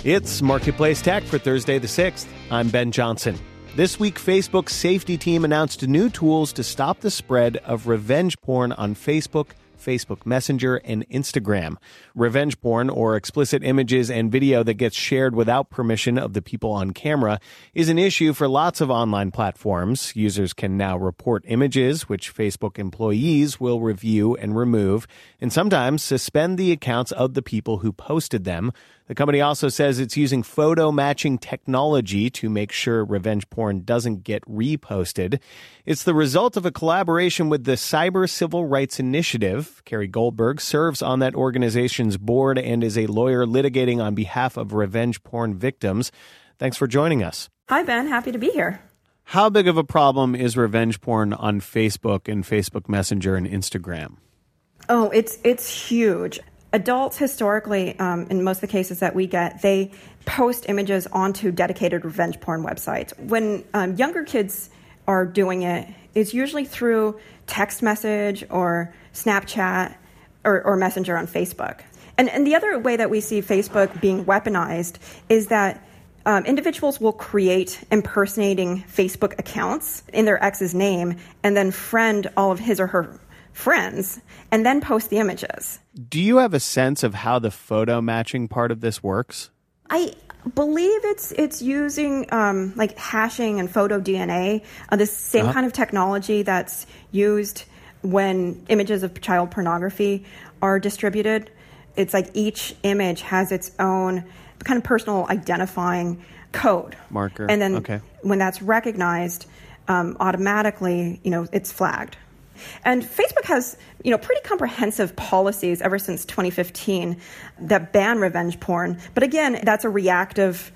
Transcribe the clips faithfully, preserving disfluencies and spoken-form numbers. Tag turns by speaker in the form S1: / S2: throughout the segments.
S1: It's Marketplace Tech for Thursday the sixth. I'm Ben Johnson. This week, Facebook's safety team announced new tools to stop the spread of revenge porn on Facebook, Facebook Messenger, and Instagram. Revenge porn, or explicit images and video that gets shared without permission of the people on camera, is an issue for lots of online platforms. Users can now report images, which Facebook employees will review and remove, and sometimes suspend the accounts of the people who posted them. The company also says it's using photo matching technology to make sure revenge porn doesn't get reposted. It's the result of a collaboration with the Cyber Civil Rights Initiative. Carrie Goldberg serves on that organization's board and is a lawyer litigating on behalf of revenge porn victims. Thanks for joining us.
S2: Hi, Ben. Happy to be here.
S1: How big of a problem is revenge porn on Facebook and Facebook Messenger and Instagram?
S2: Oh, it's it's huge. Adults historically, um, in most of the cases that we get, they post images onto dedicated revenge porn websites. When um, younger kids are doing it, it's usually through text message or Snapchat or, or Messenger on Facebook. And, and the other way that we see Facebook being weaponized is that um, individuals will create impersonating Facebook accounts in their ex's name and then friend all of his or her friends and then post the images.
S1: Do you have a sense of how the photo matching part of this works?
S2: I believe it's it's using um, like hashing and photo D N A, uh, the same uh-huh. kind of technology that's used when images of child pornography are distributed. It's like each image has its own kind of personal identifying code.
S1: Marker.
S2: And then
S1: okay.
S2: when that's recognized, um, automatically, you know, it's flagged. And Facebook has, you know, pretty comprehensive policies ever since twenty fifteen that ban revenge porn. But again, that's a reactive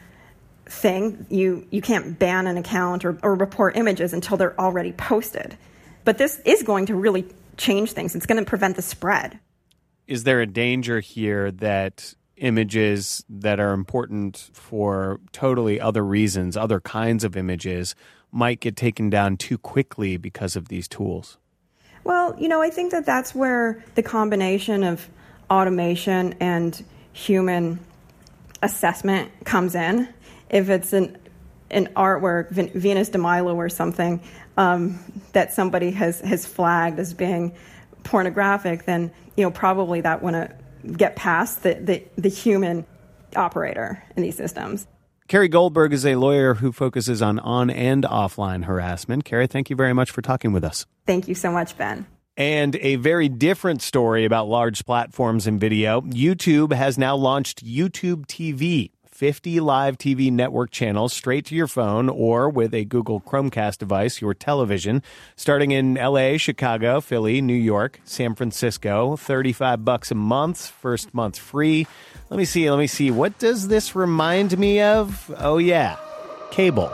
S2: thing. You you can't ban an account or, or report images until they're already posted. But this is going to really change things. It's going to prevent the spread.
S1: Is there a danger here that images that are important for totally other reasons, other kinds of images, might get taken down too quickly because of these tools?
S2: Well, you know, I think that that's where the combination of automation and human assessment comes in. If it's an an artwork, Venus de Milo or something, um, that somebody has, has flagged as being pornographic, then, you know, probably that wouldn't get past the, the, the human operator in these systems.
S1: Carrie Goldberg is a lawyer who focuses on on and offline harassment. Carrie, thank you very much for talking with us.
S2: Thank you so much, Ben.
S1: And a very different story about large platforms and video. YouTube has now launched YouTube T V, fifty live T V network channels straight to your phone or with a Google Chromecast device, your television, starting in L A, Chicago, Philly, New York, San Francisco, thirty-five bucks a month, first month free. Let me see, let me see. What does this remind me of? Oh, yeah, cable.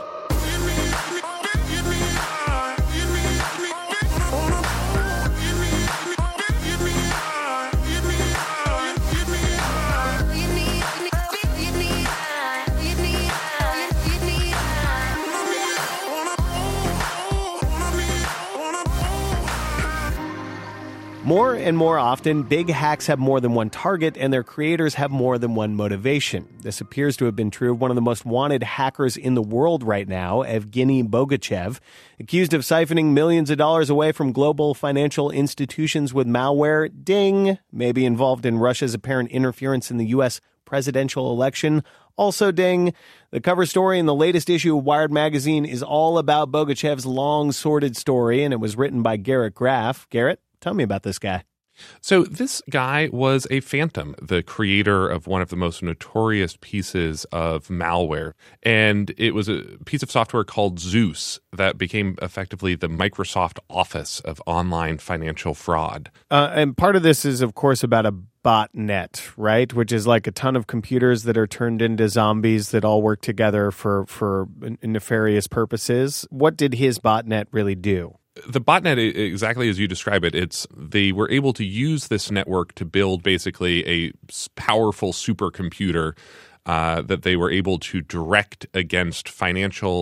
S1: More and more often, big hacks have more than one target, and their creators have more than one motivation. This appears to have been true of one of the most wanted hackers in the world right now, Evgeny Bogachev. Accused of siphoning millions of dollars away from global financial institutions with malware, ding, may be involved in Russia's apparent interference in the U S presidential election, also ding. The cover story in the latest issue of Wired magazine is all about Bogachev's long, sordid story, and it was written by Garrett Graff. Garrett? Tell me about this guy.
S3: So this guy was a phantom, the creator of one of the most notorious pieces of malware. And it was a piece of software called Zeus that became effectively the Microsoft Office of online financial fraud.
S1: Uh, and part of this is, of course, about a botnet, right? Which is like a ton of computers that are turned into zombies that all work together for, for nefarious purposes. What did his botnet really do?
S3: The botnet, exactly as you describe it, it's they were able to use this network to build basically a powerful supercomputer uh, that they were able to direct against financial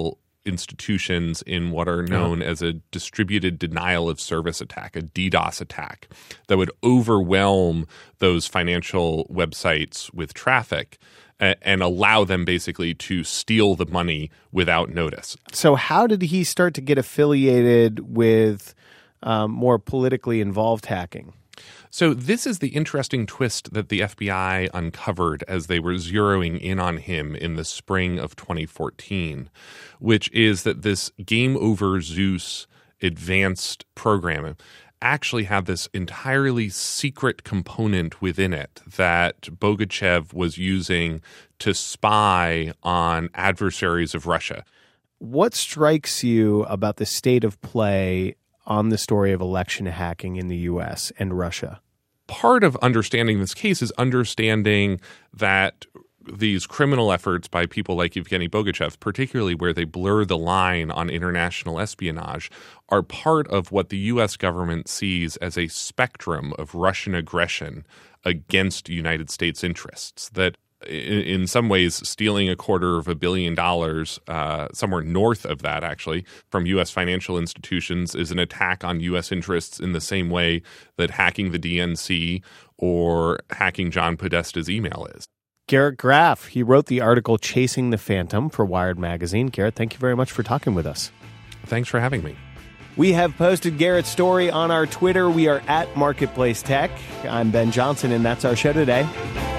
S3: institutions in what are known as a distributed denial of service attack, a DDoS attack, that would overwhelm those financial websites with traffic and allow them basically to steal the money without notice.
S1: So how did he start to get affiliated with um, more politically involved hacking?
S3: So this is the interesting twist that the F B I uncovered as they were zeroing in on him in the spring of twenty fourteen, which is that this Game Over Zeus advanced program actually had this entirely secret component within it that Bogachev was using to spy on adversaries of Russia.
S1: What strikes you about the state of play on the story of election hacking in the U S and Russia?
S3: Part of understanding this case is understanding that these criminal efforts by people like Yevgeny Bogachev, particularly where they blur the line on international espionage, are part of what the U S government sees as a spectrum of Russian aggression against United States interests. That in some ways, stealing a quarter of a billion dollars, uh, somewhere north of that, actually, from U S financial institutions is an attack on U S interests in the same way that hacking the D N C or hacking John Podesta's email is.
S1: Garrett Graff, he wrote the article Chasing the Phantom for Wired Magazine. Garrett, thank you very much for talking with us.
S3: Thanks for having me.
S1: We have posted Garrett's story on our Twitter. We are at Marketplace Tech. I'm Ben Johnson, and that's our show today.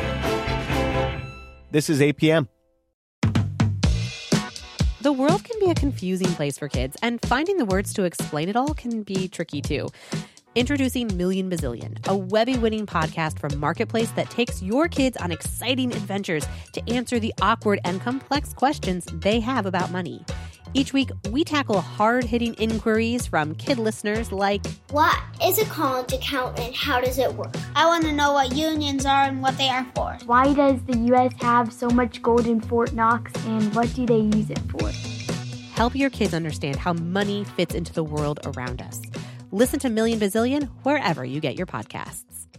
S1: This is A P M.
S4: The world can be a confusing place for kids, and finding the words to explain it all can be tricky too. Introducing Million Bazillion, a Webby-winning podcast from Marketplace that takes your kids on exciting adventures to answer the awkward and complex questions they have about money. Each week, we tackle hard-hitting inquiries from kid listeners like,
S5: what is a college account and how does it work? I want to know what unions are and what they are for.
S6: Why does the U S have so much gold in Fort Knox and what do they use it for?
S4: Help your kids understand how money fits into the world around us. Listen to Million Bazillion wherever you get your podcasts.